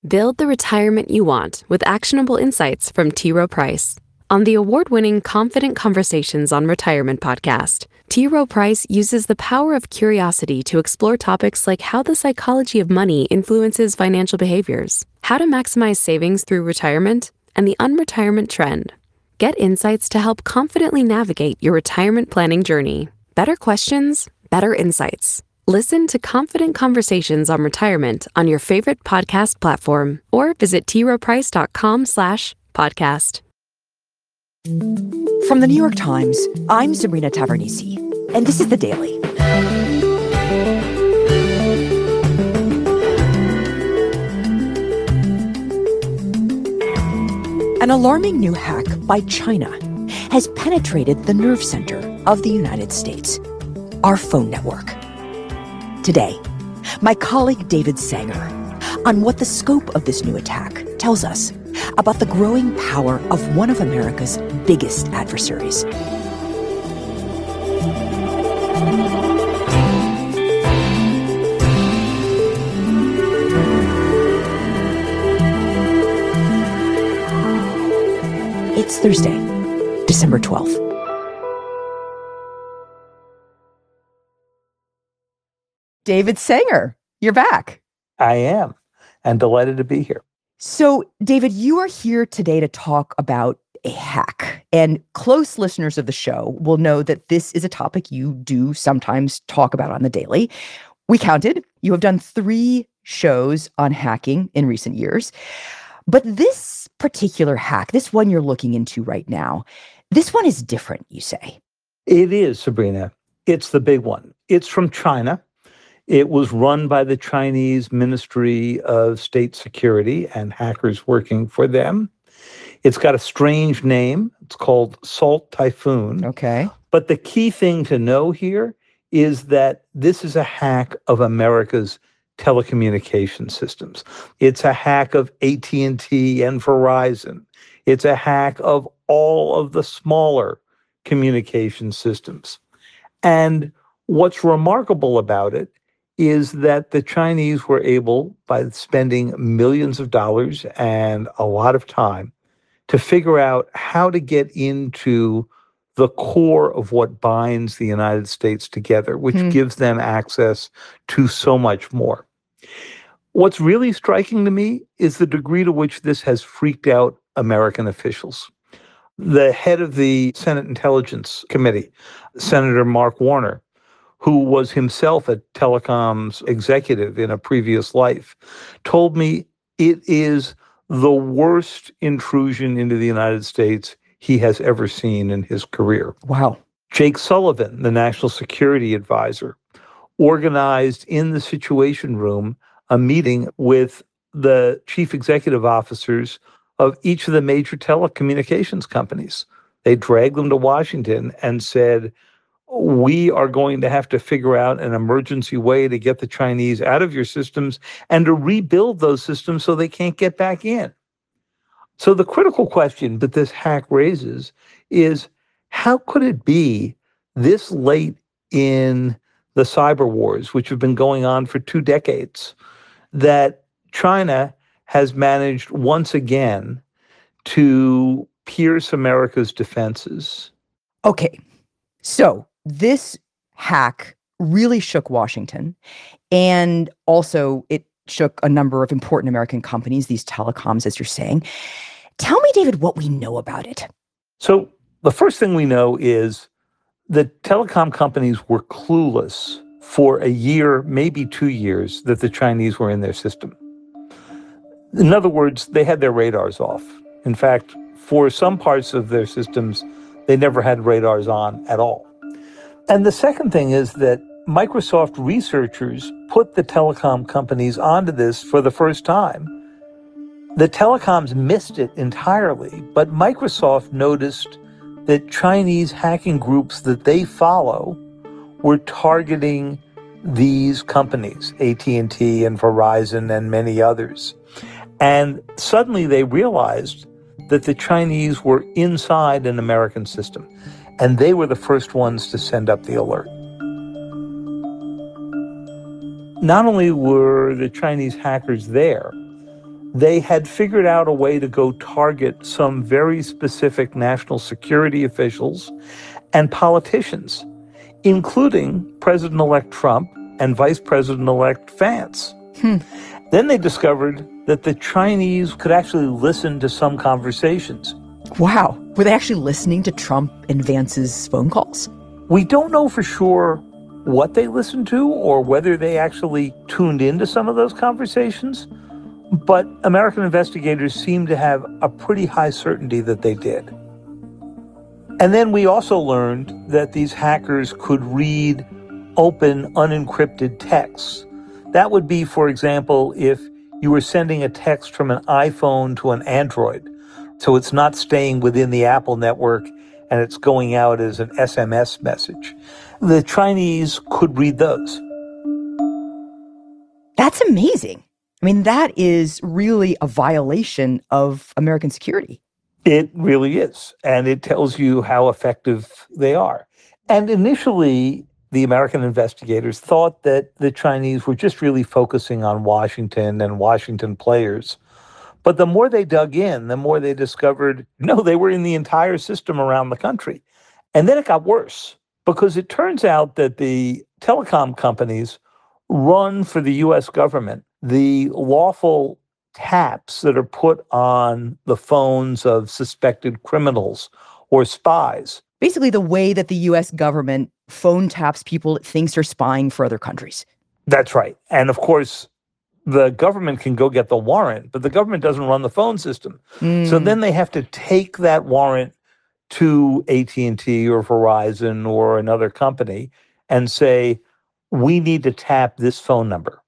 Build the retirement you want with actionable insights from T. Rowe Price. On the award-winning Confident Conversations on Retirement podcast, T. Rowe Price uses the power of curiosity to explore topics like how the psychology of money influences financial behaviors, how to maximize savings through retirement, and the unretirement trend. Get insights to help confidently navigate your retirement planning journey. Better questions, better insights. Listen to Confident Conversations on Retirement on your favorite podcast platform or visit troweprice.com/podcast. From the New York Times, I'm Sabrina Tavernise, and this is The Daily. An alarming new hack by China has penetrated the nerve center of the United States, our phone network. Today, my colleague David Sanger on what the scope of this new attack tells us about the growing power of one of America's biggest adversaries. It's Thursday, December 12th. David Sanger, you're back. I am, and delighted to be here. So, David, you are here today to talk about a hack. And close listeners of the show will know that this is a topic you do sometimes talk about on The Daily. We counted. You have done 3 shows on hacking in recent years. But this particular hack, this one you're looking into right now, this one is different, you say. It is, Sabrina. It's the big one. It's from China. It was run by the Chinese Ministry of State Security and hackers working for them. It's got a strange name. It's called Salt Typhoon. Okay. But the key thing to know here is that this is a hack of America's telecommunication systems. It's a hack of AT&T and Verizon. It's a hack of all of the smaller communication systems. And what's remarkable about it is that the Chinese were able, by spending millions of dollars and a lot of time, to figure out how to get into the core of what binds the United States together, which gives them access to so much more. What's really striking to me is the degree to which this has freaked out American officials. The head of the Senate Intelligence Committee, Senator Mark Warner, who was himself a telecoms executive in a previous life, told me it is the worst intrusion into the United States he has ever seen in his career. Wow. Jake Sullivan, the national security advisor, organized in the Situation Room a meeting with the chief executive officers of each of the major telecommunications companies. They dragged them to Washington and said, we are going to have to figure out an emergency way to get the Chinese out of your systems and to rebuild those systems so they can't get back in. So the critical question that this hack raises is, how could it be this late in the cyber wars, which have been going on for 2 decades, that China has managed once again to pierce America's defenses? Okay, so this hack really shook Washington, and also it shook a number of important American companies, these telecoms, as you're saying. Tell me, David, what we know about it. So the first thing we know is the telecom companies were clueless for a year, maybe 2 years, that the Chinese were in their system. In other words, they had their radars off. In fact, for some parts of their systems, they never had radars on at all. And the second thing is that Microsoft researchers put the telecom companies onto this for the first time. The telecoms missed it entirely, but Microsoft noticed that Chinese hacking groups that they follow were targeting these companies, AT&T and Verizon and many others. And suddenly they realized that the Chinese were inside an American system, and they were the first ones to send up the alert. Not only were the Chinese hackers there, they had figured out a way to go target some very specific national security officials and politicians, including President-elect Trump and Vice President-elect Vance. Then they discovered that the Chinese could actually listen to some conversations. Wow. Were they actually listening to Trump and Vance's phone calls? We don't know for sure what they listened to or whether they actually tuned into some of those conversations, but American investigators seem to have a pretty high certainty that they did. And then we also learned that these hackers could read open, unencrypted texts. That would be, for example, if you were sending a text from an iPhone to an Android. So it's not staying within the Apple network and it's going out as an SMS message. The Chinese could read those. That's amazing. I mean, that is really a violation of American security. It really is. And it tells you how effective they are. And initially, the American investigators thought that the Chinese were just really focusing on Washington and Washington players. But the more they dug in, the more they discovered, no, they were in the entire system around the country. And then it got worse, because it turns out that the telecom companies run for the U.S. government the lawful taps that are put on the phones of suspected criminals or spies. Basically, the way that the U.S. government phone taps people it thinks are spying for other countries. That's right. And of course, the government can go get the warrant, but the government doesn't run the phone system. So then they have to take that warrant to AT&T or Verizon or another company and say, we need to tap this phone number.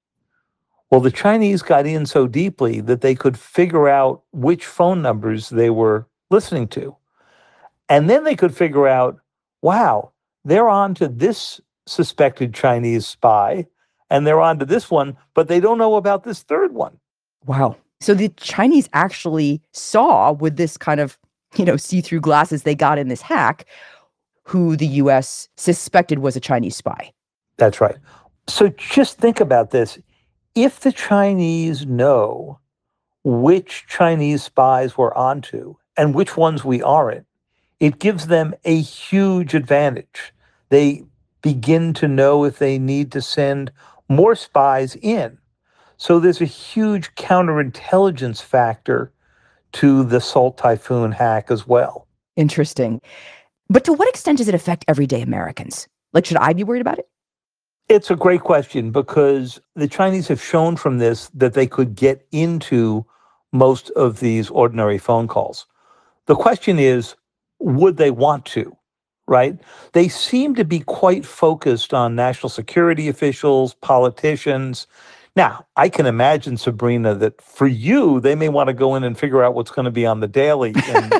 Well, the Chinese got in so deeply that they could figure out which phone numbers they were listening to. And then they could figure out, wow, they're on to this suspected Chinese spy, and they're on to this one, but they don't know about this third one. Wow. So the Chinese actually saw with this kind of, see-through glasses they got in this hack, who the U.S. suspected was a Chinese spy. That's right. So just think about this. If the Chinese know which Chinese spies we're onto and which ones we aren't, it gives them a huge advantage. They begin to know if they need to send more spies in. So there's a huge counterintelligence factor to the Salt Typhoon hack as well. Interesting. But to what extent does it affect everyday Americans? Like, should I be worried about it? It's a great question, because the Chinese have shown from this that they could get into most of these ordinary phone calls. The question is, would they want to, right? They seem to be quite focused on national security officials, politicians. Now, I can imagine, Sabrina, that for you, they may want to go in and figure out what's going to be on the Daily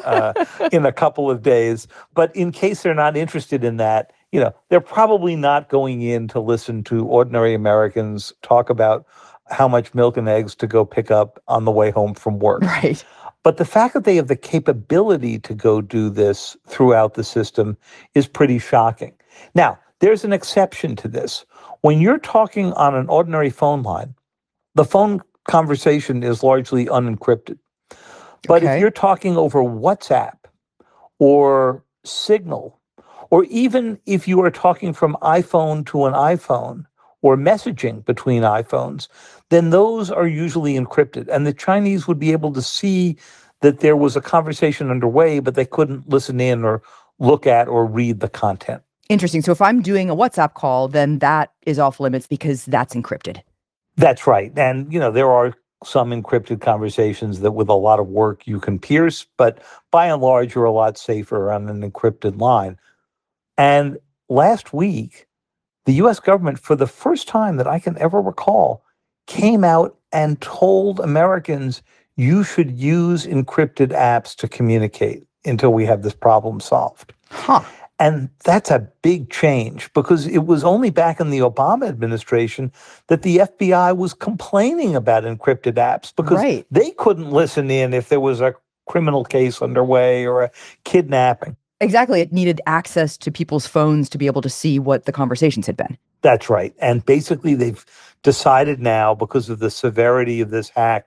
in a couple of days. But in case they're not interested in that, they're probably not going in to listen to ordinary Americans talk about how much milk and eggs to go pick up on the way home from work. Right. But the fact that they have the capability to go do this throughout the system is pretty shocking. Now, there's an exception to this. When you're talking on an ordinary phone line, the phone conversation is largely unencrypted. But if you're talking over WhatsApp or Signal, or even if you are talking from iPhone to an iPhone or messaging between iPhones, then those are usually encrypted. And the Chinese would be able to see that there was a conversation underway, but they couldn't listen in or look at or read the content. Interesting. So if I'm doing a WhatsApp call, then that is off limits because that's encrypted. That's right. And, there are some encrypted conversations that with a lot of work you can pierce, but by and large, you're a lot safer on an encrypted line. And last week, the U.S. government, for the first time that I can ever recall, came out and told Americans, you should use encrypted apps to communicate until we have this problem solved. Huh. And that's a big change, because it was only back in the Obama administration that the FBI was complaining about encrypted apps, because they couldn't listen in if there was a criminal case underway or a kidnapping. Exactly. It needed access to people's phones to be able to see what the conversations had been. That's right. And basically, they've decided now, because of the severity of this hack,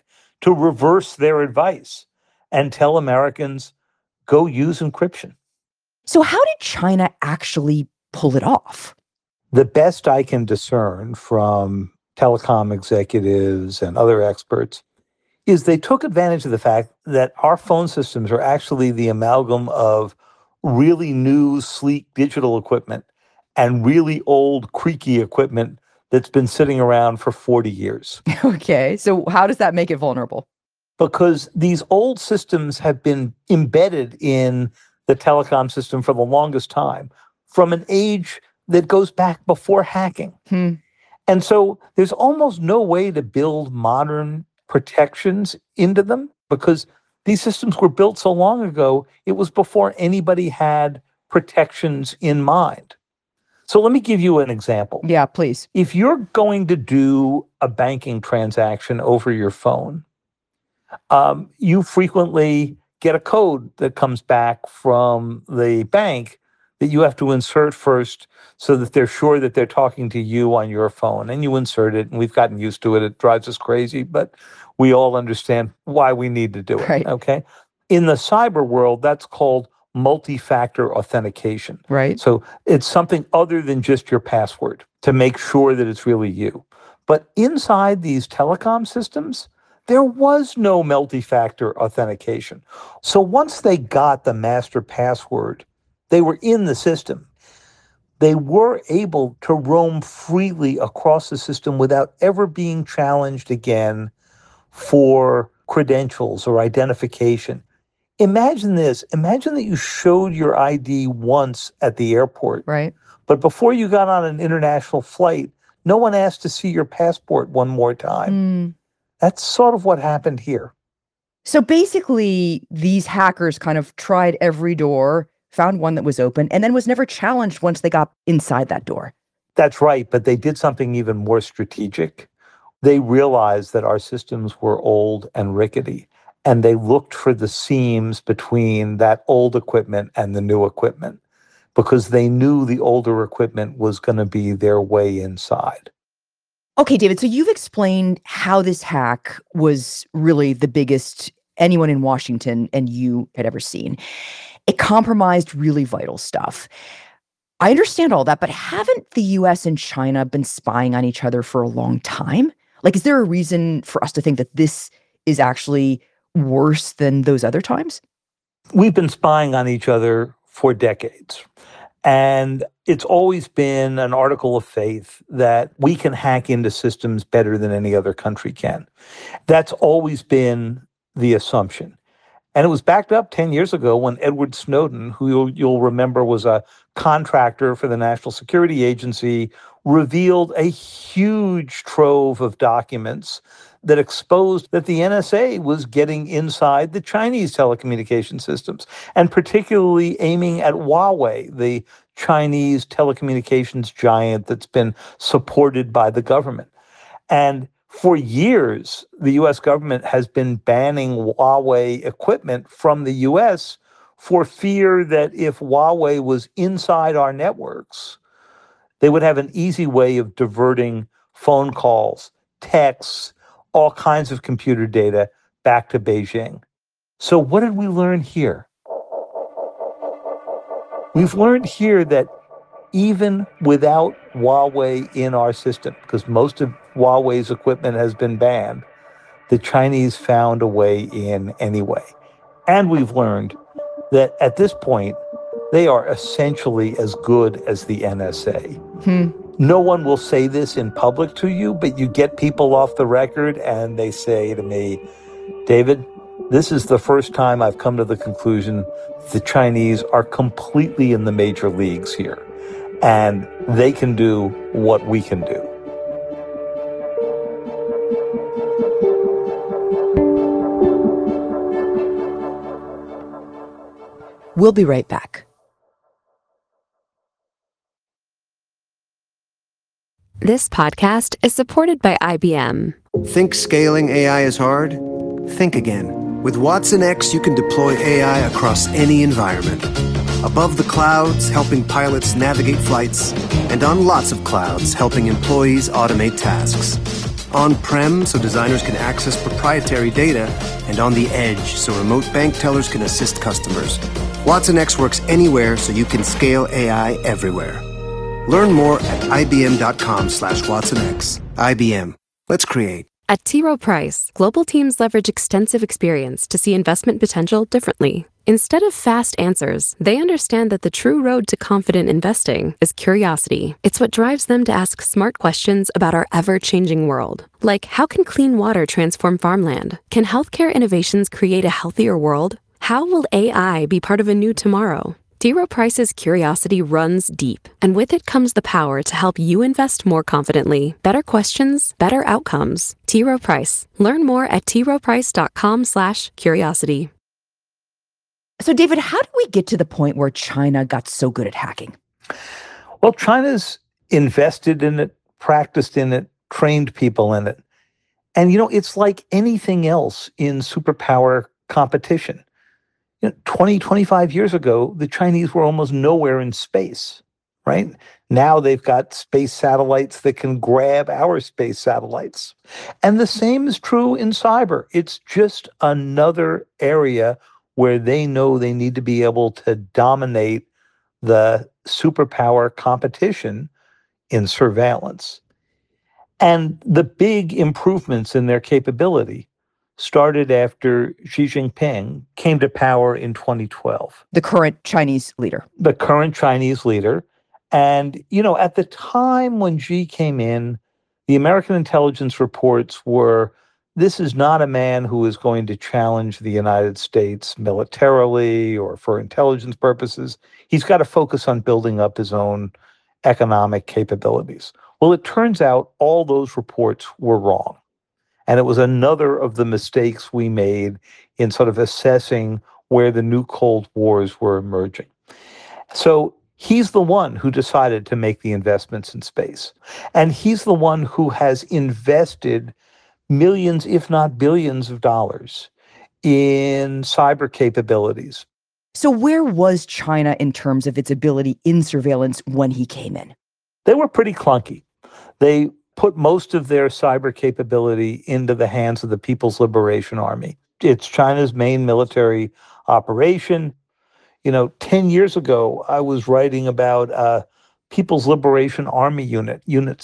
to reverse their advice and tell Americans, go use encryption. So how did China actually pull it off? The best I can discern from telecom executives and other experts is they took advantage of the fact that our phone systems are actually the amalgam of really new, sleek digital equipment and really old, creaky equipment that's been sitting around for 40 years. Okay, so how does that make it vulnerable? Because these old systems have been embedded in the telecom system for the longest time, from an age that goes back before hacking. And so there's almost no way to build modern protections into them because these systems were built so long ago, it was before anybody had protections in mind. So let me give you an example. Yeah, please. If you're going to do a banking transaction over your phone, you frequently get a code that comes back from the bank that you have to insert first so that they're sure that they're talking to you on your phone. And you insert it, and we've gotten used to it. It drives us crazy, but we all understand why we need to do it, Right. okay? In the cyber world, that's called multi-factor authentication. Right. So it's something other than just your password to make sure that it's really you. But inside these telecom systems, there was no multi-factor authentication. So once they got the master password, they were in the system. They were able to roam freely across the system without ever being challenged again for credentials or identification. Imagine this. Imagine that you showed your ID once at the airport, Right. but before you got on an international flight, no one asked to see your passport one more time. That's sort of what happened here. So basically, these hackers kind of tried every door, found one that was open, and then was never challenged once they got inside that door. That's right, but they did something even more strategic. They realized that our systems were old and rickety, and they looked for the seams between that old equipment and the new equipment because they knew the older equipment was going to be their way inside. Okay, David, so you've explained how this hack was really the biggest anyone in Washington and you had ever seen. It compromised really vital stuff. I understand all that, but haven't the US and China been spying on each other for a long time? Like, is there a reason for us to think that this is actually worse than those other times? We've been spying on each other for decades. And it's always been an article of faith that we can hack into systems better than any other country can. That's always been the assumption. And it was backed up 10 years ago when Edward Snowden, who you'll remember was a contractor for the National Security Agency, revealed a huge trove of documents that exposed that the NSA was getting inside the Chinese telecommunication systems, and particularly aiming at Huawei, the Chinese telecommunications giant that's been supported by the government. And for years, the US government has been banning Huawei equipment from the US for fear that if Huawei was inside our networks, they would have an easy way of diverting phone calls, texts, all kinds of computer data back to Beijing. So what did we learn here? We've learned here that even without Huawei in our system, because most of Huawei's equipment has been banned, the Chinese found a way in anyway. And we've learned that at this point, they are essentially as good as the NSA. No one will say this in public to you, but you get people off the record and they say to me, David, this is the first time I've come to the conclusion the Chinese are completely in the major leagues here, and they can do what we can do. We'll be right back. This podcast is supported by IBM. Think scaling AI is hard? Think again. With Watson X, you can deploy AI across any environment. Above the clouds, helping pilots navigate flights, and on lots of clouds, helping employees automate tasks. On-prem, so designers can access proprietary data, and on the edge, so remote bank tellers can assist customers. Watson X works anywhere, so you can scale AI everywhere. Learn more at ibm.com/WatsonX. IBM. Let's create. At T. Rowe Price, global teams leverage extensive experience to see investment potential differently. Instead of fast answers, they understand that the true road to confident investing is curiosity. It's what drives them to ask smart questions about our ever-changing world. Like, how can clean water transform farmland? Can healthcare innovations create a healthier world? How will AI be part of a new tomorrow? T. Rowe Price's curiosity runs deep, and with it comes the power to help you invest more confidently. Better questions, better outcomes. T. Rowe Price. Learn more at troweprice.com/curiosity. So, David, how did we get to the point where China got so good at hacking? Well, China's invested in it, practiced in it, trained people in it. And, it's like anything else in superpower competition. 20, 25 years ago, the Chinese were almost nowhere in space, right? Now they've got space satellites that can grab our space satellites. And the same is true in cyber. It's just another area where they know they need to be able to dominate the superpower competition in surveillance. And the big improvements in their capability started after Xi Jinping came to power in 2012. The current Chinese leader. The current Chinese leader. And, at the time when Xi came in, the American intelligence reports were, this is not a man who is going to challenge the United States militarily or for intelligence purposes. He's got to focus on building up his own economic capabilities. Well, it turns out all those reports were wrong. And it was another of the mistakes we made in sort of assessing where the new Cold Wars were emerging. So he's the one who decided to make the investments in space. And he's the one who has invested millions, if not billions of dollars in cyber capabilities. So where was China in terms of its ability in surveillance when he came in? They were pretty clunky. They put most of their cyber capability into the hands of the People's Liberation Army. It's China's main military operation. 10 years ago, I was writing about People's Liberation Army Unit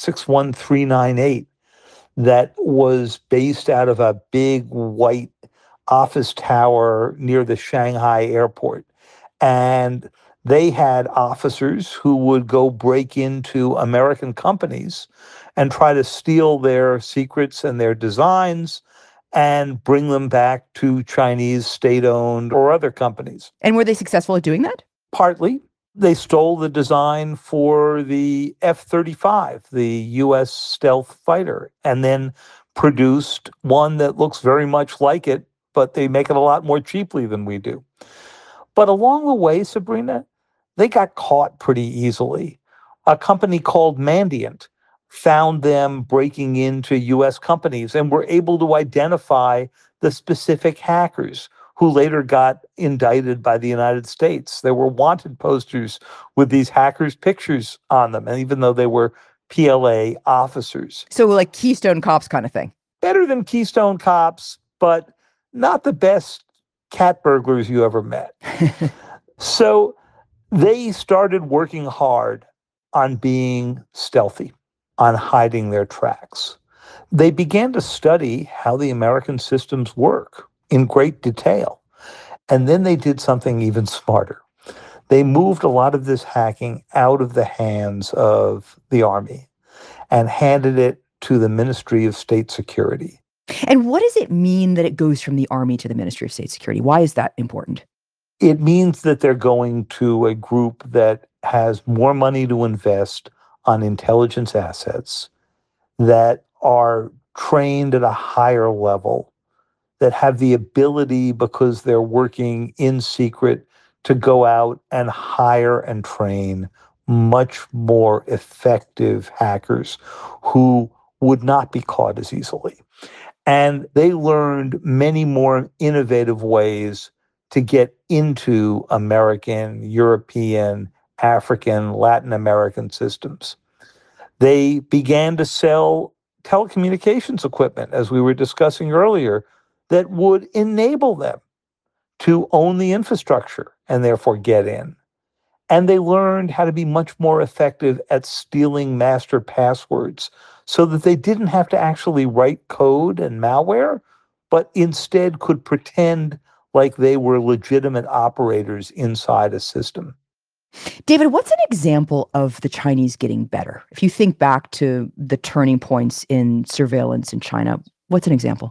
61398, that was based out of a big white office tower near the Shanghai airport. And they had officers who would go break into American companies and try to steal their secrets and their designs and bring them back to Chinese state-owned or other companies. And were they successful at doing that? Partly. They stole the design for the F-35, the U.S. stealth fighter, and then produced one that looks very much like it, but they make it a lot more cheaply than we do. But along the way, Sabrina, they got caught pretty easily. A company called Mandiant found them breaking into U.S. companies and were able to identify the specific hackers who later got indicted by the United States. There were wanted posters with these hackers' pictures on them, and even though they were PLA officers. So like Keystone Cops kind of thing. Better than Keystone Cops, but not the best cat burglars you ever met. So they started working hard on being stealthy, on hiding their tracks. They began to study how the American systems work in great detail. And then they did something even smarter. They moved a lot of this hacking out of the hands of the Army and handed it to the Ministry of State Security. And what does it mean that it goes from the Army to the Ministry of State Security? Why is that important? It means that they're going to a group that has more money to invest on intelligence assets, that are trained at a higher level, that have the ability, because they're working in secret, to go out and hire and train much more effective hackers who would not be caught as easily. And they learned many more innovative ways to get into American, European, African, Latin American systems. They began to sell telecommunications equipment, as we were discussing earlier, that would enable them to own the infrastructure and therefore get in. And they learned how to be much more effective at stealing master passwords so that they didn't have to actually write code and malware, but instead could pretend like they were legitimate operators inside a system. David, what's an example of the Chinese getting better? If you think back to the turning points in surveillance in China, what's an example?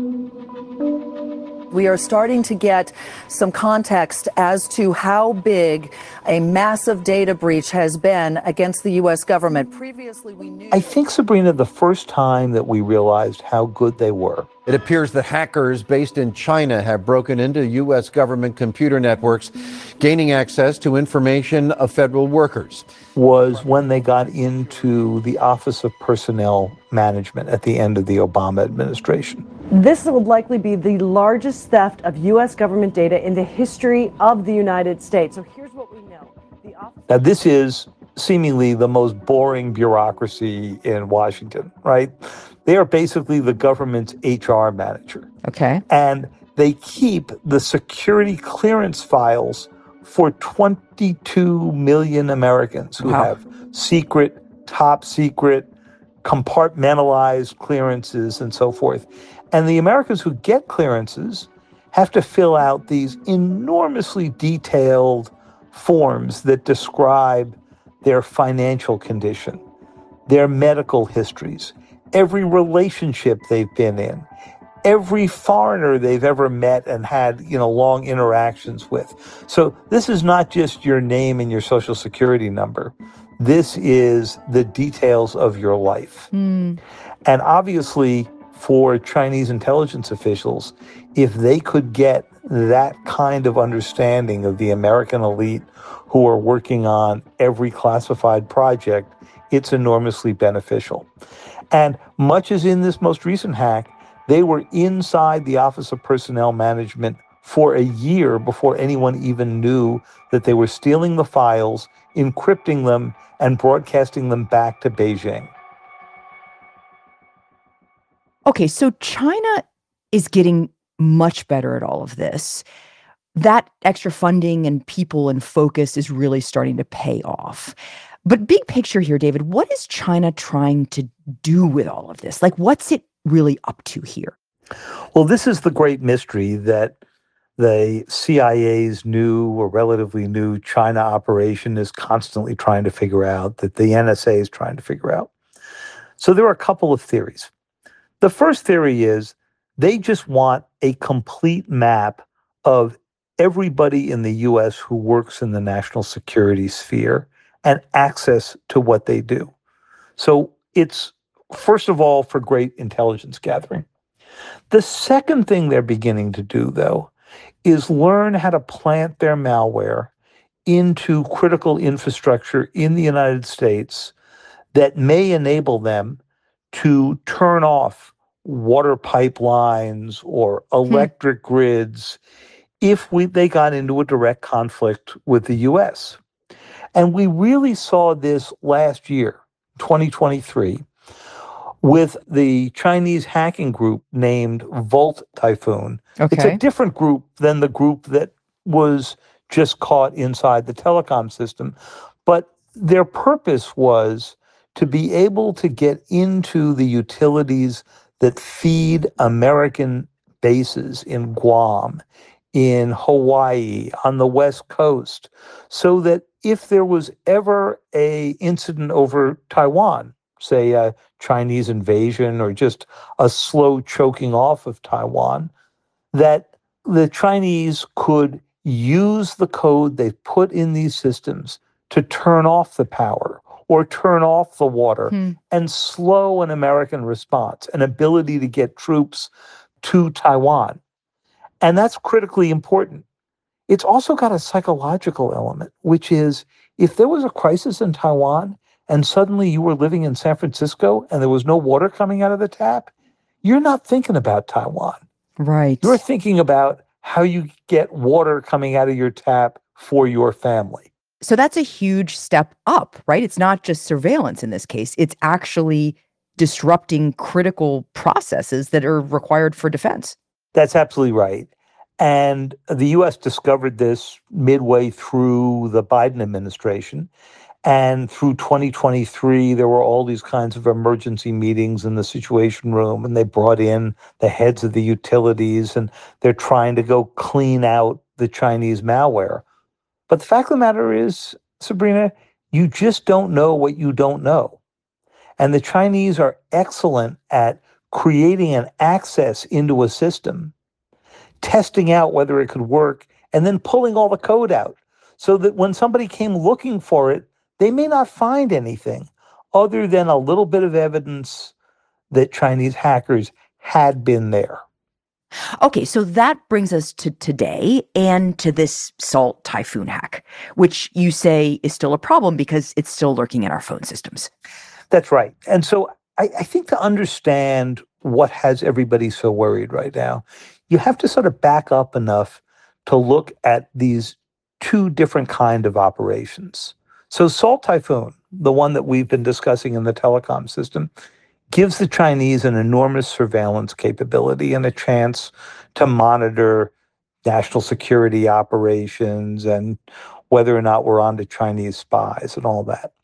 We are starting to get some context as to how big a massive data breach has been against the U.S. government. Previously, we knew... I think, Sabrina, the first time that we realized how good they were. It appears that hackers based in China have broken into U.S. government computer networks, gaining access to information of federal workers. Was when they got into the Office of Personnel Management at the end of the Obama administration. This would likely be the largest theft of U.S. government data in the history of the United States. So here's what we know. Now, this is seemingly the most boring bureaucracy in Washington, right? They are basically the government's HR manager. Okay. And they keep the security clearance files for 22 million Americans who have secret, top secret, compartmentalized clearances and so forth. And the Americans who get clearances have to fill out these enormously detailed forms that describe their financial condition, their medical histories, every relationship they've been in, every foreigner they've ever met and had, long interactions with. So this is not just your name and your social security number. This is the details of your life. And obviously, for Chinese intelligence officials, if they could get that kind of understanding of the American elite who are working on every classified project, it's enormously beneficial. And much as in this most recent hack, they were inside the Office of Personnel Management for a year before anyone even knew that they were stealing the files, encrypting them, and broadcasting them back to Beijing. Okay, so China is getting much better at all of this. That extra funding and people and focus is really starting to pay off. But big picture here, David, what is China trying to do with all of this? Like, what's it really up to here? Well, this is the great mystery that the CIA's new or relatively new China operation is constantly trying to figure out, that the NSA is trying to figure out. So there are a couple of theories. The first theory is they just want a complete map of everybody in the U.S. who works in the national security sphere and access to what they do. So it's, first of all, for great intelligence gathering. The second thing they're beginning to do, though, is learn how to plant their malware into critical infrastructure in the United States that may enable them to turn off water pipelines or electric grids if they got into a direct conflict with the U.S. And we really saw this last year, 2023, with the Chinese hacking group named Volt Typhoon. Okay. It's a different group than the group that was just caught inside the telecom system. But their purpose was to be able to get into the utilities that feed American bases in Guam, in Hawaii, on the West Coast, so that if there was ever an incident over Taiwan, say a Chinese invasion or just a slow choking off of Taiwan, that the Chinese could use the code they put in these systems to turn off the power or turn off the water and slow an American response, an ability to get troops to Taiwan. And that's critically important. It's also got a psychological element, which is if there was a crisis in Taiwan and suddenly you were living in San Francisco and there was no water coming out of the tap, you're not thinking about Taiwan. Right. You're thinking about how you get water coming out of your tap for your family. So that's a huge step up, right? It's not just surveillance in this case. It's actually disrupting critical processes that are required for defense. That's absolutely right. And the U.S. discovered this midway through the Biden administration. And through 2023, there were all these kinds of emergency meetings in the Situation Room, and they brought in the heads of the utilities, and they're trying to go clean out the Chinese malware. But the fact of the matter is, Sabrina, you just don't know what you don't know. And the Chinese are excellent at creating an access into a system, testing out whether it could work, and then pulling all the code out so that when somebody came looking for it, they may not find anything other than a little bit of evidence that Chinese hackers had been there. Okay, so that brings us to today and to this Salt Typhoon hack, which you say is still a problem because it's still lurking in our phone systems. That's right. And so I think to understand what has everybody so worried right now, you have to sort of back up enough to look at these two different kind of operations. So Salt Typhoon, the one that we've been discussing in the telecom system, gives the Chinese an enormous surveillance capability and a chance to monitor national security operations and whether or not we're onto Chinese spies and all that.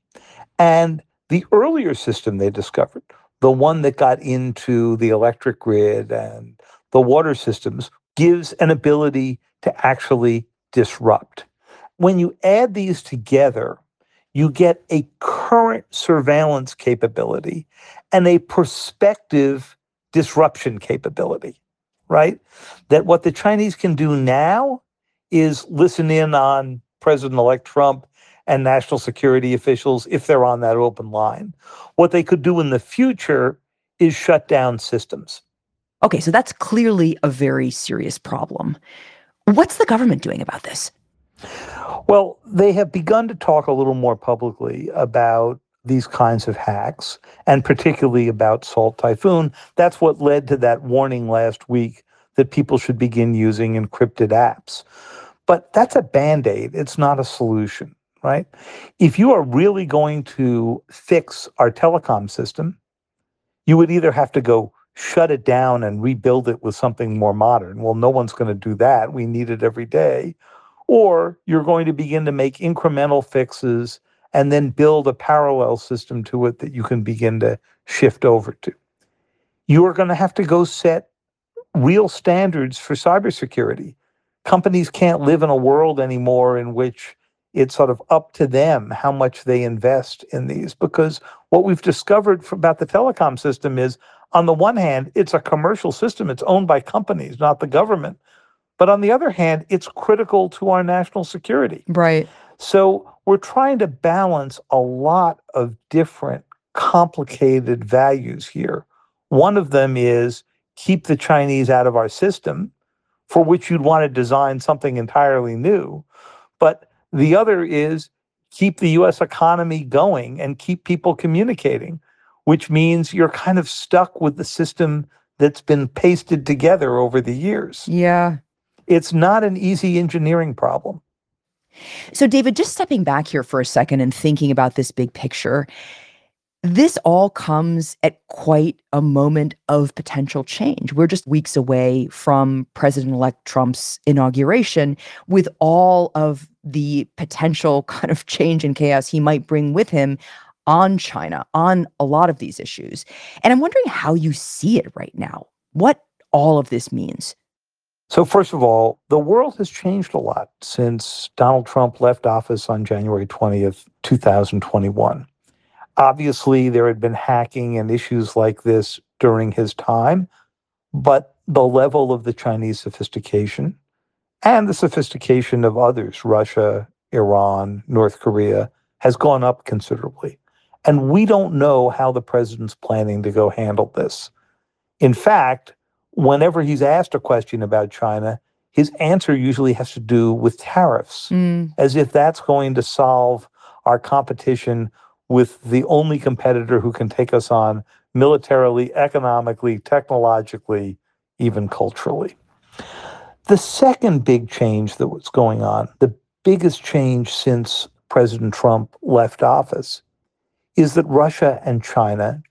And the earlier system they discovered, the one that got into the electric grid and the water systems, gives an ability to actually disrupt. When you add these together, you get a current surveillance capability and a prospective disruption capability, right? That what the Chinese can do now is listen in on President-elect Trump and national security officials if they're on that open line. What they could do in the future is shut down systems. Okay, so that's clearly a very serious problem. What's the government doing about this? Well, they have begun to talk a little more publicly about these kinds of hacks, and particularly about Salt Typhoon. That's what led to that warning last week that people should begin using encrypted apps. But that's a Band-Aid. It's not a solution, right? If you are really going to fix our telecom system, you would either have to go shut it down and rebuild it with something more modern. Well, no one's going to do that. We need it every day. Or you're going to begin to make incremental fixes and then build a parallel system to it that you can begin to shift over to. You are going to have to go set real standards for cybersecurity. Companies can't live in a world anymore in which it's sort of up to them how much they invest in these, because what we've discovered about the telecom system is, on the one hand, it's a commercial system. It's owned by companies, not the government. But on the other hand, it's critical to our national security. Right. So we're trying to balance a lot of different complicated values here. One of them is keep the Chinese out of our system, for which you'd want to design something entirely new. But the other is keep the U.S. economy going and keep people communicating, which means you're kind of stuck with the system that's been pasted together over the years. Yeah. It's not an easy engineering problem. So, David, just stepping back here for a second and thinking about this big picture, this all comes at quite a moment of potential change. We're just weeks away from President-elect Trump's inauguration, with all of the potential kind of change and chaos he might bring with him on China, on a lot of these issues. And I'm wondering how you see it right now, what all of this means. So first of all, the world has changed a lot since Donald Trump left office on January 20th, 2021. Obviously, there had been hacking and issues like this during his time, but the level of the Chinese sophistication and the sophistication of others, Russia, Iran, North Korea, has gone up considerably. And we don't know how the president's planning to go handle this. In fact, whenever he's asked a question about China, his answer usually has to do with tariffs, as if that's going to solve our competition with the only competitor who can take us on militarily, economically, technologically, even culturally. The second big change that was going on, the biggest change since President Trump left office, is that Russia and China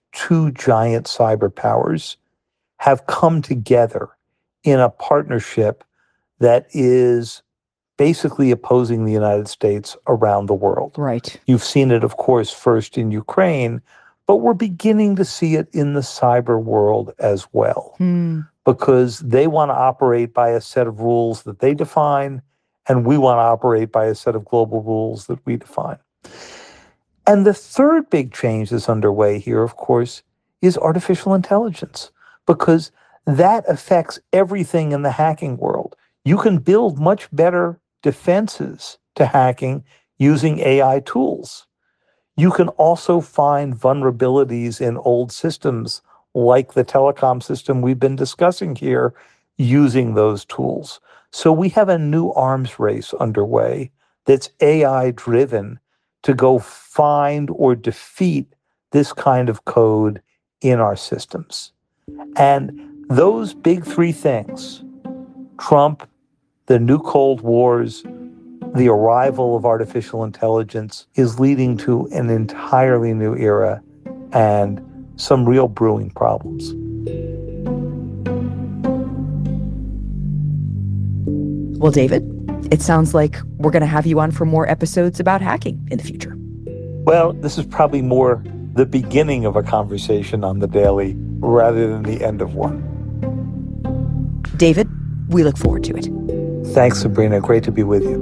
two giant cyber powers have come together in a partnership that is basically opposing the United States around the world. Right. You've seen it, of course, first in Ukraine, but we're beginning to see it in the cyber world as well, because they want to operate by a set of rules that they define, and we want to operate by a set of global rules that we define. And the third big change that's underway here, of course, is artificial intelligence, because that affects everything in the hacking world. You can build much better defenses to hacking using AI tools. You can also find vulnerabilities in old systems like the telecom system we've been discussing here using those tools. So we have a new arms race underway that's AI-driven to go find or defeat this kind of code in our systems. And those big three things, Trump, the new Cold Wars, the arrival of artificial intelligence, is leading to an entirely new era and some real brewing problems. Well, David, it sounds like we're going to have you on for more episodes about hacking in the future. Well, this is probably more the beginning of a conversation on The Daily rather than the end of one. David, we look forward to it. Thanks, Sabrina. Great to be with you.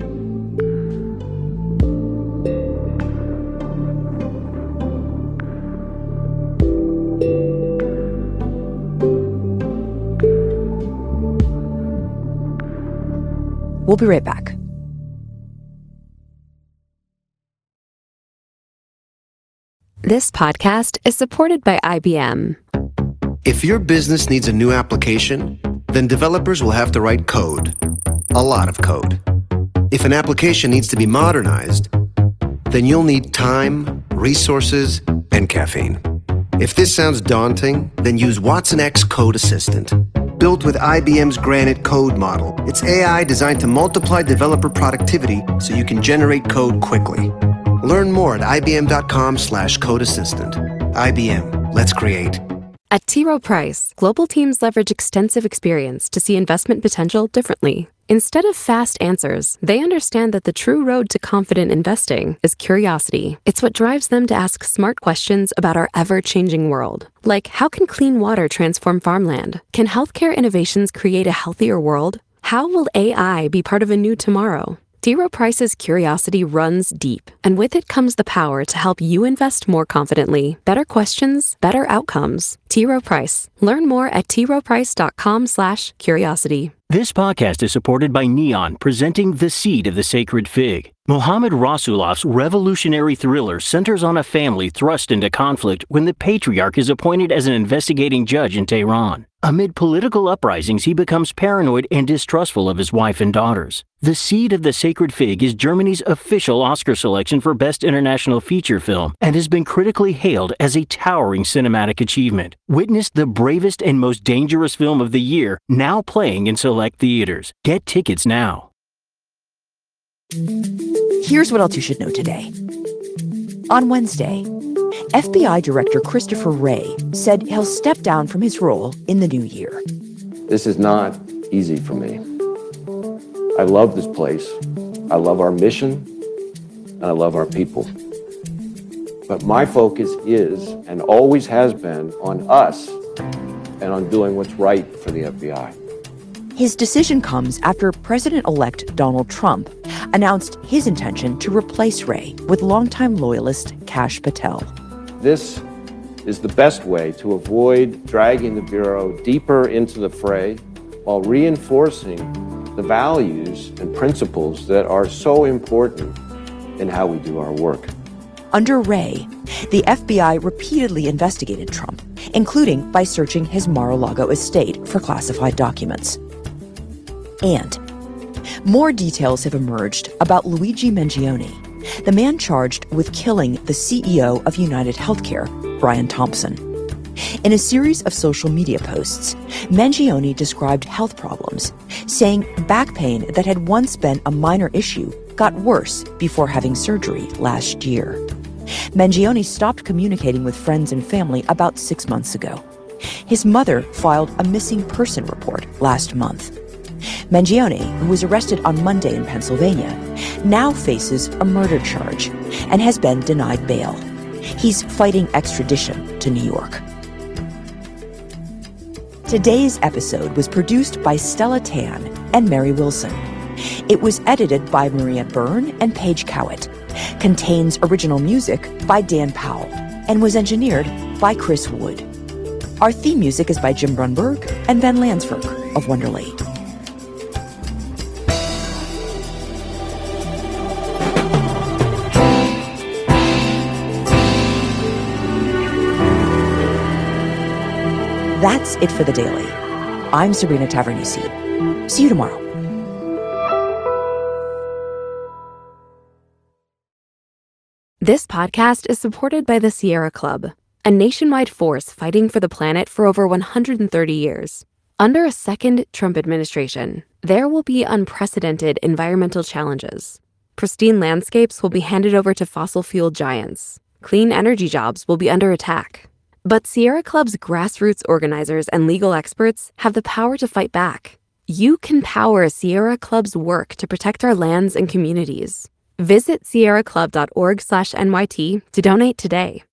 We'll be right back. This podcast is supported by IBM. If your business needs a new application, then developers will have to write code. A lot of code. If an application needs to be modernized, then you'll need time, resources, and caffeine. If this sounds daunting, then use Watson X Code Assistant. Built with IBM's Granite code model, it's AI designed to multiply developer productivity so you can generate code quickly. Learn more at ibm.com/codeassistant. IBM, let's create. At T. Rowe Price, global teams leverage extensive experience to see investment potential differently. Instead of fast answers, they understand that the true road to confident investing is curiosity. It's what drives them to ask smart questions about our ever-changing world. Like, how can clean water transform farmland? Can healthcare innovations create a healthier world? How will AI be part of a new tomorrow? T. Rowe Price's curiosity runs deep, and with it comes the power to help you invest more confidently. Better questions, better outcomes. T. Rowe Price. Learn more at troweprice.com/curiosity. This podcast is supported by Neon, presenting The Seed of the Sacred Fig. Mohammad Rasulov's revolutionary thriller centers on a family thrust into conflict when the patriarch is appointed as an investigating judge in Tehran. Amid political uprisings, he becomes paranoid and distrustful of his wife and daughters. The Seed of the Sacred Fig is Germany's official Oscar selection for Best International Feature Film and has been critically hailed as a towering cinematic achievement. Witness the bravest and most dangerous film of the year, now playing in select theaters. Get tickets now. Here's what else you should know today. On Wednesday, FBI Director Christopher Wray said he'll step down from his role in the new year. This is not easy for me. I love this place. I love our mission, and I love our people. But my focus is, and always has been, on us and on doing what's right for the FBI. His decision comes after President-elect Donald Trump announced his intention to replace Wray with longtime loyalist Kash Patel. This is the best way to avoid dragging the Bureau deeper into the fray while reinforcing the values and principles that are so important in how we do our work. Under Wray, the FBI repeatedly investigated Trump, including by searching his Mar-a-Lago estate for classified documents. And more details have emerged about Luigi Mangione, the man charged with killing the CEO of United Healthcare, Brian Thompson. In a series of social media posts, Mangione described health problems, saying back pain that had once been a minor issue got worse before having surgery last year. Mangione stopped communicating with friends and family about 6 months ago. His mother filed a missing person report last month. Mangione, who was arrested on Monday in Pennsylvania, now faces a murder charge and has been denied bail. He's fighting extradition to New York. Today's episode was produced by Stella Tan and Mary Wilson. It was edited by Maria Byrne and Paige Cowett, contains original music by Dan Powell, and was engineered by Chris Wood. Our theme music is by Jim Brunberg and Ben Landsberg of Wonderly. That's it for The Daily. I'm Sabrina Tavernise. See you tomorrow. This podcast is supported by the Sierra Club, a nationwide force fighting for the planet for over 130 years. Under a second Trump administration, there will be unprecedented environmental challenges. Pristine landscapes will be handed over to fossil fuel giants. Clean energy jobs will be under attack. But Sierra Club's grassroots organizers and legal experts have the power to fight back. You can power Sierra Club's work to protect our lands and communities. Visit sierraclub.org/NYT to donate today.